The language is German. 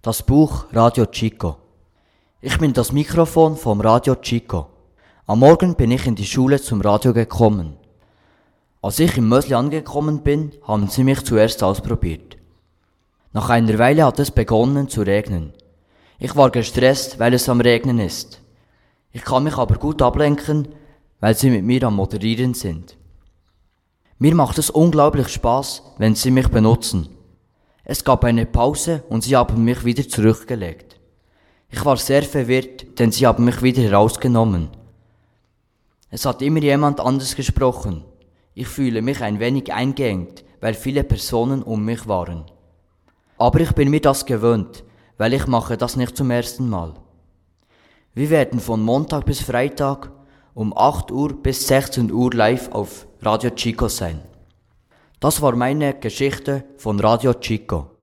Das Buch Radio Chico. Ich bin das Mikrofon vom Radio Chico. Am Morgen bin ich in die Schule zum Radio gekommen. Als ich im Mösli angekommen bin, haben sie mich zuerst ausprobiert. Nach einer Weile hat es begonnen zu regnen. Ich war gestresst, weil es am Regnen ist. Ich kann mich aber gut ablenken, weil sie mit mir am Moderieren sind. Mir macht es unglaublich Spaß, wenn sie mich benutzen. Es gab eine Pause und sie haben mich wieder zurückgelegt. Ich war sehr verwirrt, denn sie haben mich wieder herausgenommen. Es hat immer jemand anders gesprochen. Ich fühle mich ein wenig eingeengt, weil viele Personen um mich waren. Aber ich bin mir das gewöhnt, weil ich mache das nicht zum ersten Mal. Wir werden von Montag bis Freitag um 8 Uhr bis 16 Uhr live auf Radio Chico sein. Das war meine Geschichte von Radio Chico.